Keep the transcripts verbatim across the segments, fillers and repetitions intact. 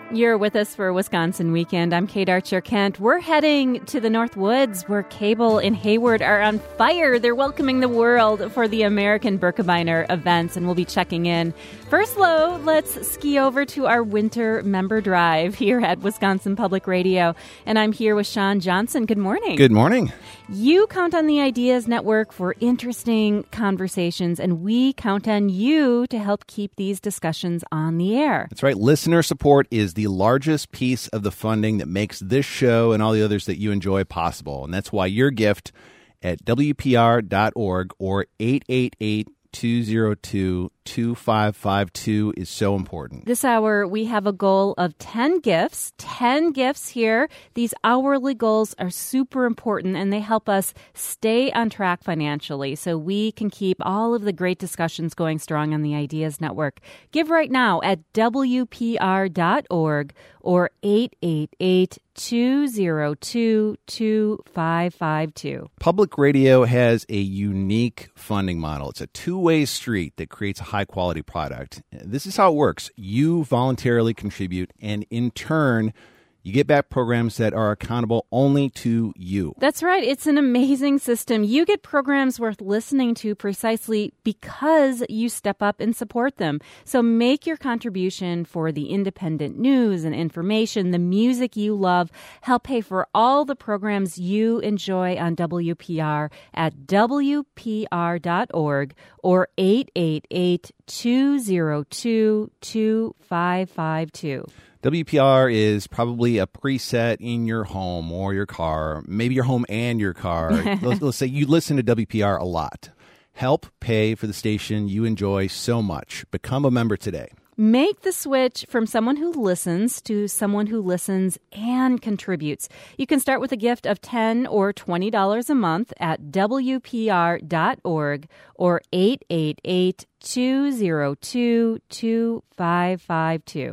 You're with us for Wisconsin Weekend. I'm Kate Archer-Kent. We're heading to the North Woods where Cable and Hayward are on fire. They're welcoming the world for the American Birkebeiner events, and we'll be checking in. First, though, let's ski over to our winter member drive here at Wisconsin Public Radio. And I'm here with Sean Johnson. Good morning. Good morning. You count on the Ideas Network for interesting conversations, and we count on you to help keep these discussions on the air. That's right. Listener support is the largest piece of the funding that makes this show and all the others that you enjoy possible. And that's why your gift at W P R dot org or eight eight eight, two zero two, two five five two is so important. This hour, we have a goal of ten gifts. ten gifts here. These hourly goals are super important, and they help us stay on track financially so we can keep all of the great discussions going strong on the Ideas Network. Give right now at W P R dot org or eight eight eight, two zero two, two five five two. Public radio has a unique funding model. It's a two-way street that creates a high-quality product. This is how it works. You voluntarily contribute, and in turn, you get back programs that are accountable only to you. That's right. It's an amazing system. You get programs worth listening to precisely because you step up and support them. So make your contribution for the independent news and information, the music you love. Help pay for all the programs you enjoy on W P R at W P R dot org or eight eight eight, two zero two, two five five two. W P R is probably a preset in your home or your car, maybe your home and your car. let's, let's say you listen to W P R a lot. Help pay for the station you enjoy so much. Become a member today. Make the switch from someone who listens to someone who listens and contributes. You can start with a gift of ten dollars or twenty dollars a month at W P R dot org or eight eight eight, two zero two, two five five two.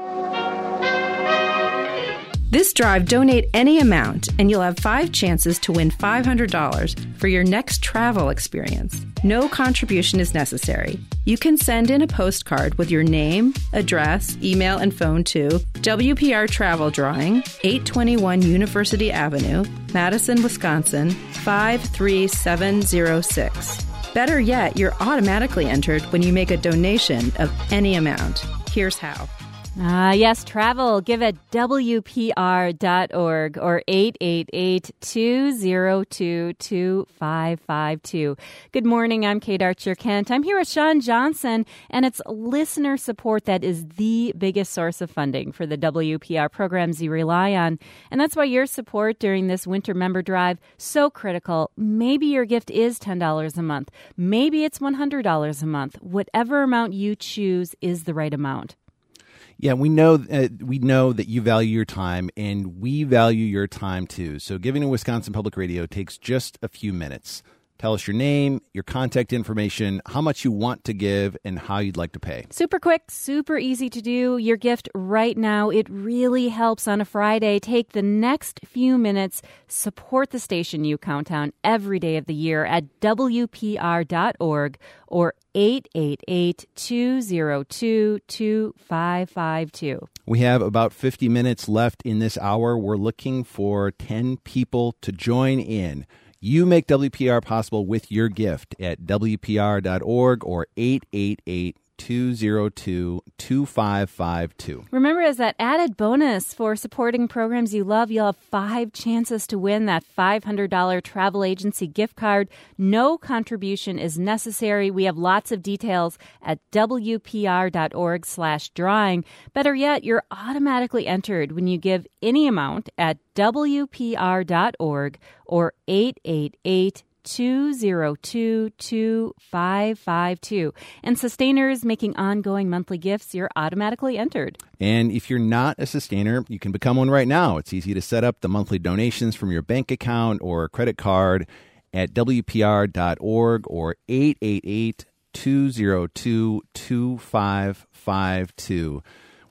This drive, donate any amount, and you'll have five chances to win five hundred dollars for your next travel experience. No contribution is necessary. You can send in a postcard with your name, address, email, and phone to W P R Travel Drawing, eight twenty-one University Avenue, Madison, Wisconsin, five three seven zero six. Better yet, you're automatically entered when you make a donation of any amount. Here's how. Ah, yes, travel. Give at W P R dot org or eight eight eight, two zero two, two five five two. Good morning. I'm Kate Archer-Kent. I'm here with Sean Johnson, and it's listener support that is the biggest source of funding for the W P R programs you rely on. And that's why your support during this winter member drive so critical. Maybe your gift is ten dollars a month. Maybe it's one hundred dollars a month. Whatever amount you choose is the right amount. Yeah, we know uh, we know that you value your time, and we value your time too. So giving to Wisconsin Public Radio takes just a few minutes. Tell us your name, your contact information, how much you want to give, and how you'd like to pay. Super quick, super easy to do. Your gift right now, it really helps on a Friday. Take the next few minutes, support the station you count on every day of the year at W P R dot org or eight eight eight, two zero two, two five five two. We have about fifty minutes left in this hour. We're looking for ten people to join in. You make W P R possible with your gift at W P R dot org or eight eight eight, two zero two, two five five two. Remember, as that added bonus for supporting programs you love, you'll have five chances to win that five hundred dollars travel agency gift card. No contribution is necessary. We have lots of details at W P R dot org slash drawing. Better yet, you're automatically entered when you give any amount at W P R dot org or eight eight eight, two zero two, two five five two. And sustainers making ongoing monthly gifts, you're automatically entered. And if you're not a sustainer, you can become one right now. It's easy to set up the monthly donations from your bank account or credit card at W P R dot org or eight eight eight, two zero two, two five five two.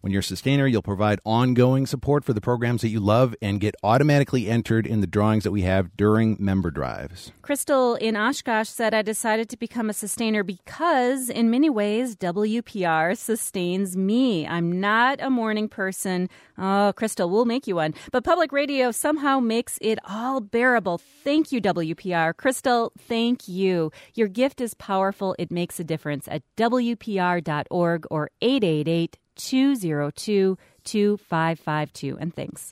When you're a sustainer, you'll provide ongoing support for the programs that you love and get automatically entered in the drawings that we have during member drives. Crystal in Oshkosh said, I decided to become a sustainer because, in many ways, W P R sustains me. I'm not a morning person. Oh, Crystal, we'll make you one. But public radio somehow makes it all bearable. Thank you, W P R. Crystal, thank you. Your gift is powerful. It makes a difference at W P R dot org or eight eight eight, two zero two, two five five two. And thanks.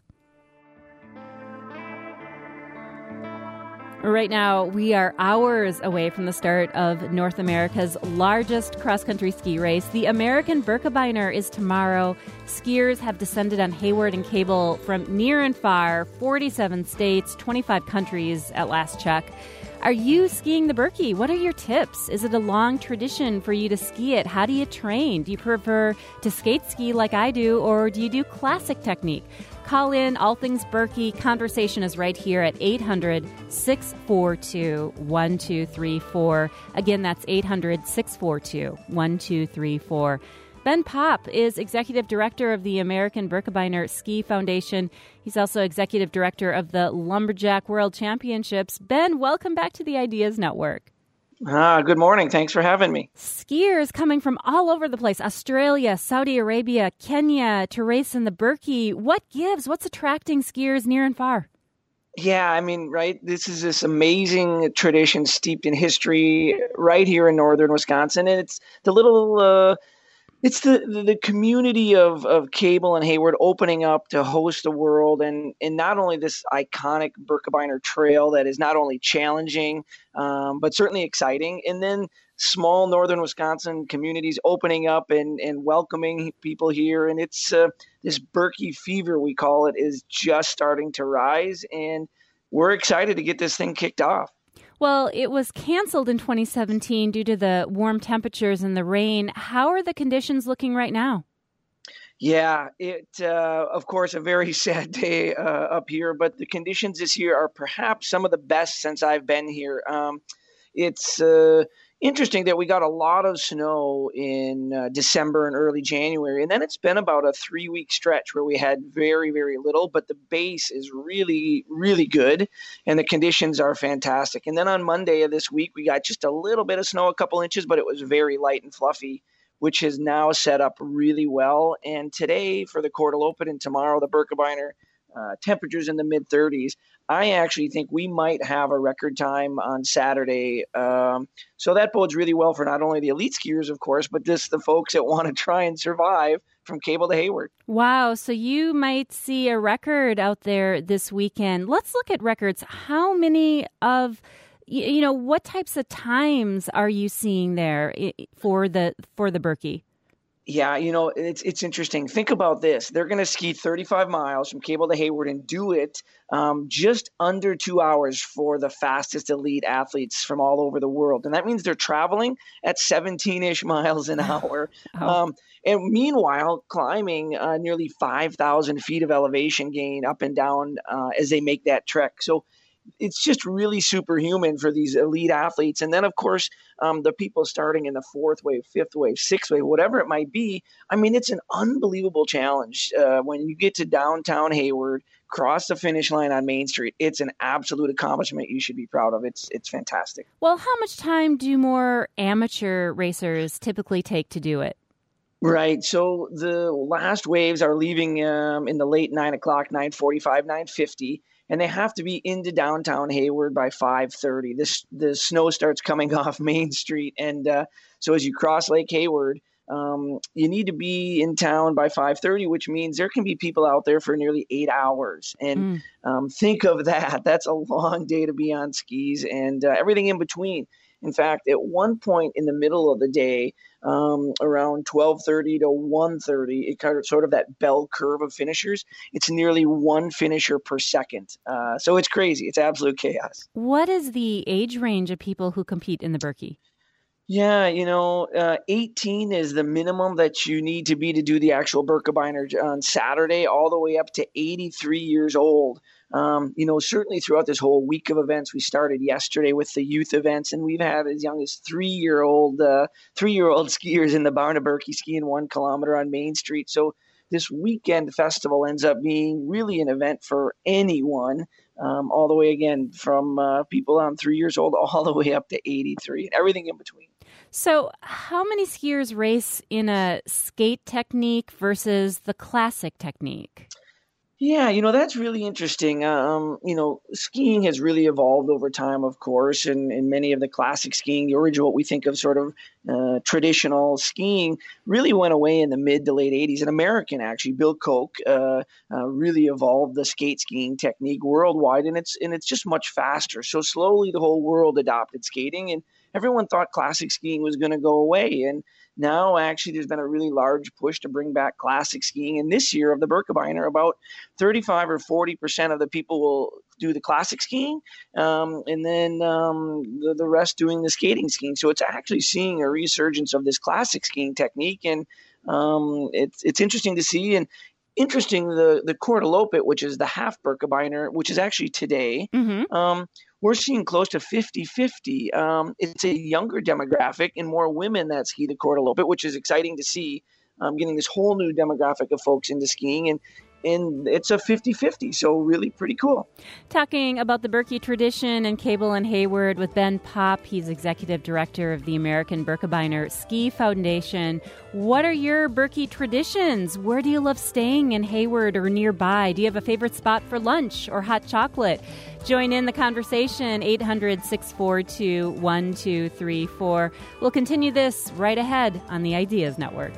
Right now, we are hours away from the start of North America's largest cross-country ski race. The American Birkebeiner is tomorrow. Skiers have descended on Hayward and Cable from near and far, forty-seven states, twenty-five countries at last check. Are you skiing the Birkie? What are your tips? Is it a long tradition for you to ski it? How do you train? Do you prefer to skate ski like I do, or do you do classic technique? Call in All Things Birkie. Conversation is right here at eight hundred, six four two, one two three four. Again, that's eight hundred, six four two, one two three four. Ben Popp is Executive Director of the American Birkebeiner Ski Foundation. He's also Executive Director of the Lumberjack World Championships. Ben, welcome back to the Ideas Network. Ah, good morning. Thanks for having me. Skiers coming from all over the place, Australia, Saudi Arabia, Kenya, to race in the Birkie. What gives? What's attracting skiers near and far? Yeah, I mean, right, this is this amazing tradition steeped in history right here in northern Wisconsin. And it's the little... Uh, It's the, the, the community of, of Cable and Hayward opening up to host the world, and, and not only this iconic Birkebeiner trail that is not only challenging, um, but certainly exciting, and then small northern Wisconsin communities opening up and, and welcoming people here. And it's uh, this Birkie fever, we call it, is just starting to rise, and we're excited to get this thing kicked off. Well, it was canceled in twenty seventeen due to the warm temperatures and the rain. How are the conditions looking right now? Yeah, it, uh, of course, a very sad day uh, up here, but the conditions this year are perhaps some of the best since I've been here. Um, it's uh, interesting that we got a lot of snow in uh, December and early January, and then it's been about a three-week stretch where we had very, very little, but the base is really, really good, and the conditions are fantastic. And then on Monday of this week, we got just a little bit of snow, a couple inches, but it was very light and fluffy, which has now set up really well. And today for the Cordal Open and tomorrow the Birkebeiner, uh, temperatures in the mid-thirties. I actually think we might have a record time on Saturday. Um, so that bodes really well for not only the elite skiers, of course, but just the folks that want to try and survive from Cable to Hayward. Wow. So you might see a record out there this weekend. Let's look at records. How many of, you know, what types of times are you seeing there for the, for the Birkie? Yeah, you know, it's it's interesting. Think about this. They're going to ski thirty-five miles from Cable to Hayward and do it um, just under two hours for the fastest elite athletes from all over the world. And that means they're traveling at seventeen-ish miles an hour. Oh. Um, and meanwhile, climbing uh, nearly five thousand feet of elevation gain up and down uh, as they make that trek. So it's just really superhuman for these elite athletes. And then, of course, um, the people starting in the fourth wave, fifth wave, sixth wave, whatever it might be. I mean, it's an unbelievable challenge. Uh, when you get to downtown Hayward, cross the finish line on Main Street, it's an absolute accomplishment you should be proud of. It's it's fantastic. Well, how much time do more amateur racers typically take to do it? Right. So the last waves are leaving um, in the late nine o'clock, nine forty-five, nine fifty. And they have to be into downtown Hayward by five thirty. This the snow starts coming off Main Street, and uh, so as you cross Lake Hayward, um, you need to be in town by five thirty, which means there can be people out there for nearly eight hours. And mm. um, think of that. That's a long day to be on skis and uh, everything in between. In fact, at one point in the middle of the day, um, around twelve thirty to one thirty, it kind of sort of that bell curve of finishers. It's nearly one finisher per second. Uh, so it's crazy. It's absolute chaos. What is the age range of people who compete in the Birkie? Yeah, you know, uh, eighteen is the minimum that you need to be to do the actual Birkebeiner on Saturday, all the way up to eighty-three years old. Um, you know, certainly throughout this whole week of events, we started yesterday with the youth events, and we've had as young as three-year-old uh, three-year-old skiers in the Barna Birkie skiing one kilometer on Main Street. So this weekend festival ends up being really an event for anyone, um, all the way, again, from uh, people on three years old all the way up to eighty-three, and everything in between. So how many skiers race in a skate technique versus the classic technique? Yeah, you know, that's really interesting. Um, you know, skiing has really evolved over time, of course, and, and many of the classic skiing, the original, what we think of sort of uh, traditional skiing, really went away in the mid to late eighties. An American, actually, Bill Koch, uh, uh, really evolved the skate skiing technique worldwide, and it's and it's just much faster. So slowly the whole world adopted skating, and everyone thought classic skiing was going to go away. And now, actually, there's been a really large push to bring back classic skiing. And this year of the Birkebeiner, about thirty-five or forty percent of the people will do the classic skiing, um, and then um, the, the rest doing the skating skiing. So it's actually seeing a resurgence of this classic skiing technique. And um, it's it's interesting to see. And interesting, the, the Kortaloppet, which is the half Birkebeiner, which is actually today, Mm-hmm. um, we're seeing close to fifty-fifty. Um, it's a younger demographic and more women that ski the Kortaloppet, which is exciting to see, um, getting this whole new demographic of folks into skiing. And and it's a fifty-fifty, so really pretty cool. Talking about the Birkie tradition in Cable and Hayward with Ben Popp. He's executive director of the American Birkebeiner Ski Foundation. What are your Birkie traditions? Where do you love staying in Hayward or nearby? Do you have a favorite spot for lunch or hot chocolate? Join in the conversation, eight hundred, six four two, one two three four. We'll continue this right ahead on the Ideas Network.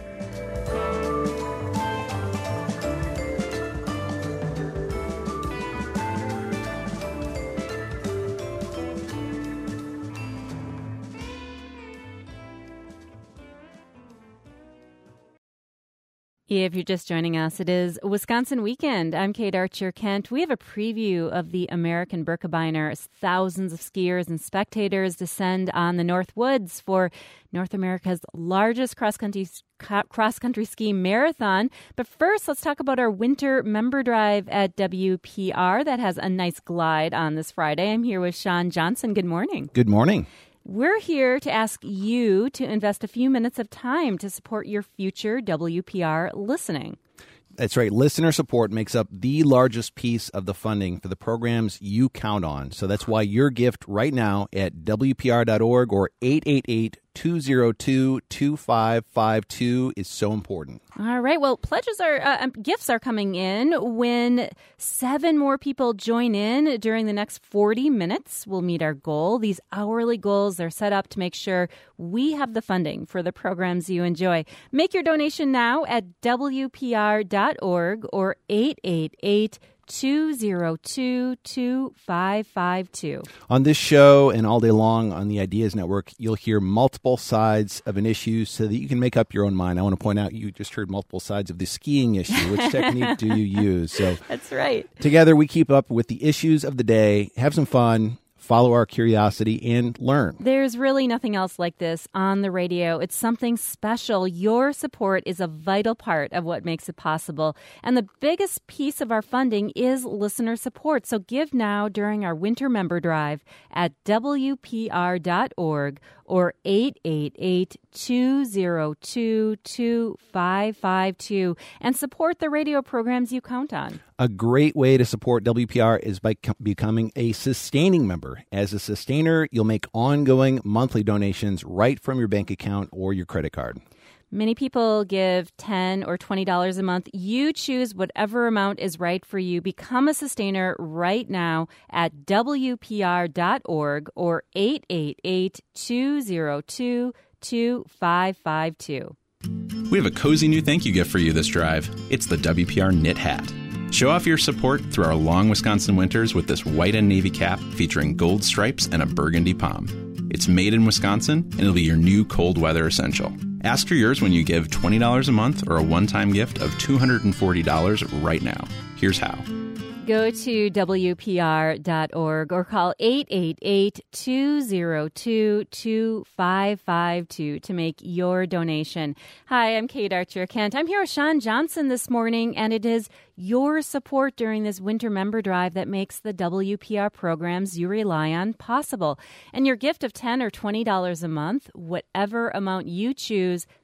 If you're just joining us, it is Wisconsin Weekend. I'm Kate Archer-Kent. We have a preview of the American Birkebeiner as thousands of skiers and spectators descend on the North Woods for North America's largest cross-country cross-country ski marathon. But first, let's talk about our winter member drive at W P R that has a nice glide on this Friday. I'm here with Sean Johnson. Good morning. Good morning. We're here to ask you to invest a few minutes of time to support your future W P R listening. That's right. Listener support makes up the largest piece of the funding for the programs you count on. So that's why your gift right now at W P R dot org or eight eight eight, two oh two, two five five two is so important. All right. Well, pledges are, uh, gifts are coming in when seven more people join in during the next forty minutes. We'll meet our goal. These hourly goals are set up to make sure we have the funding for the programs you enjoy. Make your donation now at W P R dot org or eight eight eight, two oh two, two five five two. On this show and all day long on the Ideas Network, you'll hear multiple sides of an issue so that you can make up your own mind. I want to point out you just heard multiple sides of the skiing issue. Which technique do you use? So that's right. Together we keep up with the issues of the day, have some fun, follow our curiosity, and learn. There's really nothing else like this on the radio. It's something special. Your support is a vital part of what makes it possible. And the biggest piece of our funding is listener support. So give now during our winter member drive at W P R dot org or eight eight eight, two oh two, two five five two and support the radio programs you count on. A great way to support W P R is by co- becoming a sustaining member. As a sustainer, you'll make ongoing monthly donations right from your bank account or your credit card. Many people give ten dollars or twenty dollars a month. You choose whatever amount is right for you. Become a sustainer right now at W P R dot org or eight eight eight, two oh two, two five five two. We have a cozy new thank you gift for you this drive. It's the W P R Knit Hat. Show off your support through our long Wisconsin winters with this white and navy cap featuring gold stripes and a burgundy palm. It's made in Wisconsin, and it'll be your new cold weather essential. Ask for yours when you give twenty dollars a month or a one-time gift of two hundred forty dollars right now. Here's how. Go to W P R dot org or call eight eight eight, two oh two, two five five two to make your donation. Hi, I'm Kate Archer-Kent. I'm here with Sean Johnson this morning, and it is your support during this winter member drive that makes the W P R programs you rely on possible. And your gift of ten dollars or twenty dollars a month, whatever amount you choose,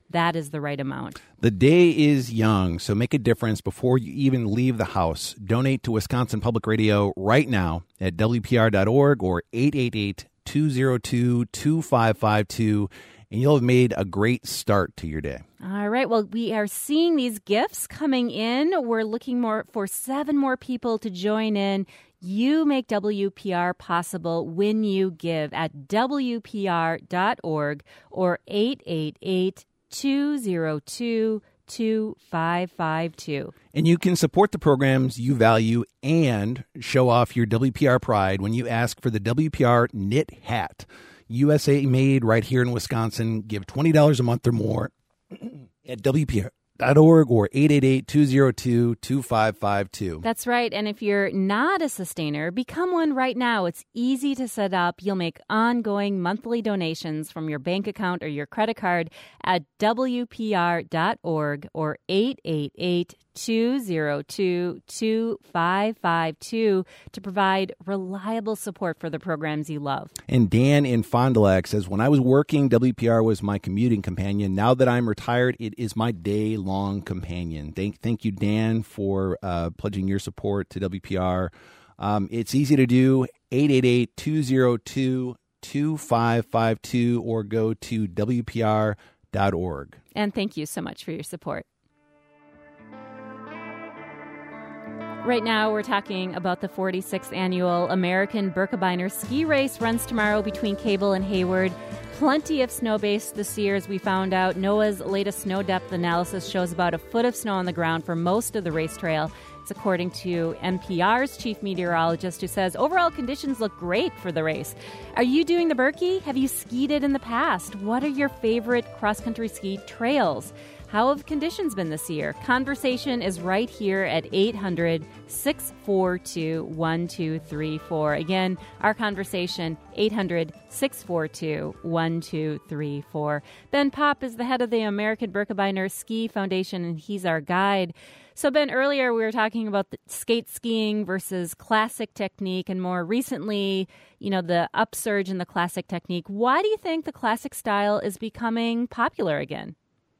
that is the right amount. The day is young, so make a difference before you even leave the house. Donate to Wisconsin Public Radio right now at W P R dot org or eight eight eight, two zero two, two five five two, and you'll have made a great start to your day. All right. Well, we are seeing these gifts coming in. We're looking more for seven more people to join in. You make W P R possible when you give at W P R dot org or eight eight eight, two zero two, two five five two. And you can support the programs you value and show off your W P R pride when you ask for the W P R Knit Hat. U S A made right here in Wisconsin. Give twenty dollars a month or more at W P R dot org or eight eight eight, two zero two, two five five two. That's right. And if you're not a sustainer, become one right now. It's easy to set up. You'll make ongoing monthly donations from your bank account or your credit card at W P R dot org or eight eight eight, two zero two, two five five two to provide reliable support for the programs you love. And Dan in Fond du Lac says, when I was working, W P R was my commuting companion. Now that I'm retired, it is my day-long companion. Thank, thank you, Dan, for uh, pledging your support to W P R. Um, it's easy to do, eight eight eight, two zero two, two five five two, or go to W P R dot org. And thank you so much for your support. Right now, we're talking about the forty-sixth annual American Birkebeiner Ski Race. Runs tomorrow between Cable and Hayward. Plenty of snow base this year, as we found out. NOAA's latest snow depth analysis shows about a foot of snow on the ground for most of the race trail. It's according to N P R's chief meteorologist, who says overall conditions look great for the race. Are you doing the Birkie? Have you skied it in the past? What are your favorite cross-country ski trails? How have conditions been this year? Conversation is right here at eight hundred, six four two, one two three four. Again, our conversation, eight hundred, six four two, one two three four. Ben Popp is the head of the American Birkebeiner Ski Foundation, and he's our guide. So, Ben, earlier we were talking about the skate skiing versus classic technique, and more recently, you know, the upsurge in the classic technique. Why do you think the classic style is becoming popular again?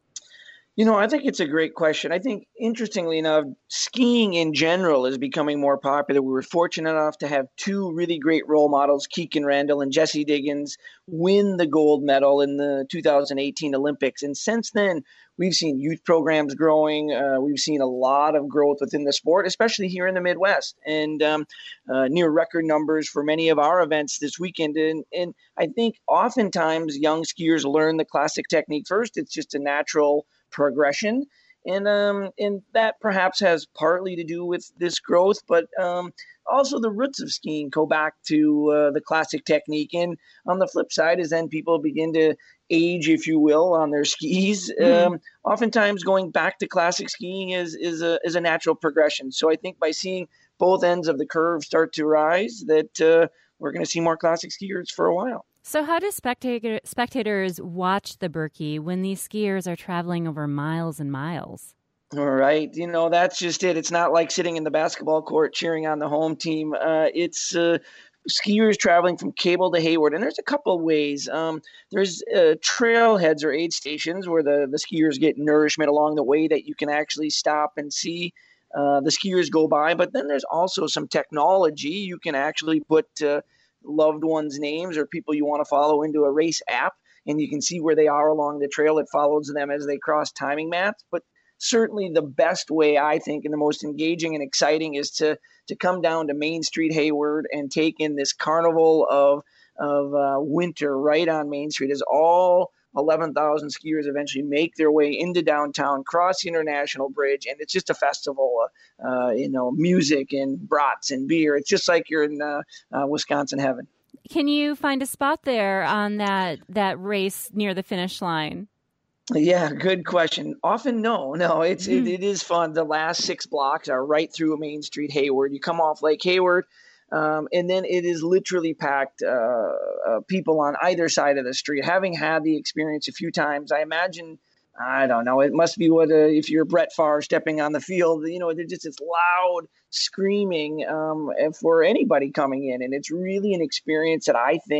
You know, I think it's a great question. I think, interestingly enough, skiing in general is becoming more popular. We were fortunate enough to have two really great role models, Keegan Randall and Jesse Diggins, win the gold medal in the two thousand eighteen Olympics. And since then, we've seen youth programs growing. Uh, we've seen a lot of growth within the sport, especially here in the Midwest, and um, uh, near record numbers for many of our events this weekend. And, and I think oftentimes young skiers learn the classic technique first. It's just a natural progression, and um, and that perhaps has partly to do with this growth, but um, also the roots of skiing go back to uh, the classic technique. And on the flip side is then people begin to age, if you will, on their skis. Mm-hmm. Um, oftentimes going back to classic skiing is is a is a natural progression. So I think by seeing both ends of the curve start to rise, that uh, we're going to see more classic skiers for a while. So how do spectator, spectators watch the Birkie when these skiers are traveling over miles and miles? All right. You know, that's just it. It's not like sitting in the basketball court cheering on the home team. Uh, it's uh, skiers traveling from Cable to Hayward. And there's a couple of ways. Um, there's uh, trailheads or aid stations where the, the skiers get nourishment along the way that you can actually stop and see uh, the skiers go by. But then there's also some technology. You can actually put uh, loved ones' names or people you want to follow into a race app, and you can see where they are along the trail. It follows them as they cross timing maps. But certainly the best way, I think, and the most engaging and exciting is to to come down to Main Street Hayward and take in this carnival of of uh, winter right on Main Street, as all eleven thousand skiers eventually make their way into downtown, cross the International Bridge, and it's just a festival, uh, uh, you know, music and brats and beer. It's just like you're in uh, uh, Wisconsin heaven. Can you find a spot there on that that race near the finish line? Yeah, good question. Often, no, no, it's mm-hmm. it, it is fun. The last six blocks are right through Main Street Hayward. You come off Lake Hayward, um, and then it is literally packed uh, uh, people on either side of the street. Having had the experience a few times, I imagine, I don't know, it must be what uh, if you're Brett Favre stepping on the field, you know, there's just this loud screaming um, for anybody coming in, and it's really an experience that I think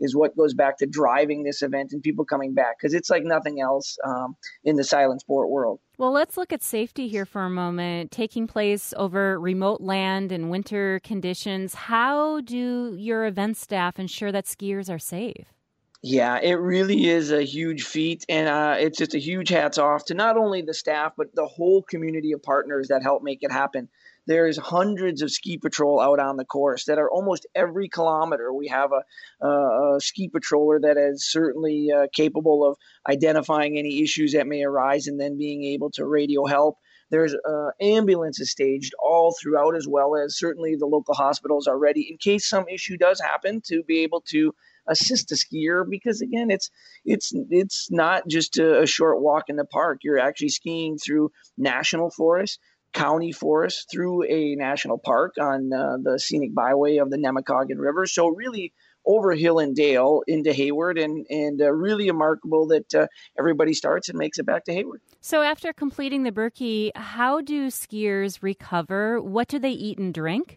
is what goes back to driving this event and people coming back, because it's like nothing else um, in the silent sport world. Well, let's look at safety here for a moment. Taking place over remote land and winter conditions, how do your event staff ensure that skiers are safe? Yeah, it really is a huge feat, and uh, it's just a huge hats off to not only the staff, but the whole community of partners that help make it happen. There's hundreds of ski patrol out on the course that are almost every kilometer. We have a, a, a ski patroller that is certainly uh, capable of identifying any issues that may arise and then being able to radio help. There's uh, ambulances staged all throughout, as well as certainly the local hospitals are ready in case some issue does happen to be able to assist a skier, because again, it's it's it's not just a, a short walk in the park. You're actually skiing through national forests, county forests, through a national park on uh, the scenic byway of the Nemacolin River. So really over hill and dale into Hayward, and and uh, really remarkable that uh, everybody starts and makes it back to Hayward. So after completing the Birkie, how do skiers recover? What do they eat and drink?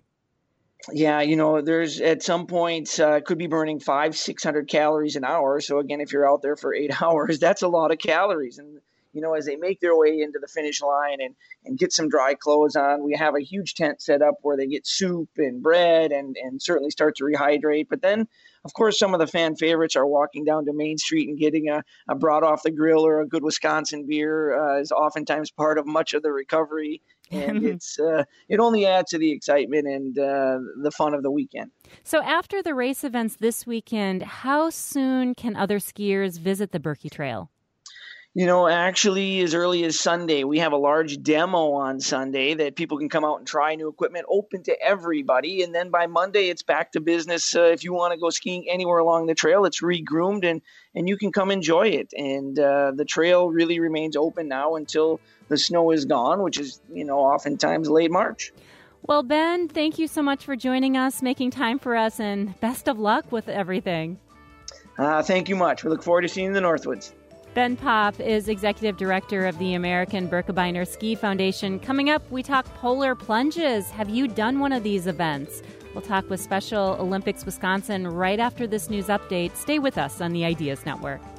Yeah, you know, there's at some point uh, could be burning five, six hundred calories an hour. So again, if you're out there for eight hours, that's a lot of calories. And you know, as they make their way into the finish line and and get some dry clothes on, we have a huge tent set up where they get soup and bread and and certainly start to rehydrate. But then, of course, some of the fan favorites are walking down to Main Street and getting a, a brought off the grill or a good Wisconsin beer uh, is oftentimes part of much of the recovery. And it's uh, it only adds to the excitement and uh, the fun of the weekend. So after the race events this weekend, how soon can other skiers visit the Birkie Trail? You know, actually, as early as Sunday, we have a large demo on Sunday that people can come out and try new equipment, open to everybody. And then by Monday, it's back to business. Uh, if you want to go skiing anywhere along the trail, it's re-groomed and, and you can come enjoy it. And uh, the trail really remains open now until the snow is gone, which is, you know, oftentimes late March. Well, Ben, thank you so much for joining us, making time for us, and best of luck with everything. Uh, thank you much. We look forward to seeing you in the Northwoods. Ben Popp is Executive Director of the American Birkebeiner Ski Foundation. Coming up, we talk polar plunges. Have you done one of these events? We'll talk with Special Olympics Wisconsin right after this news update. Stay with us on the Ideas Network.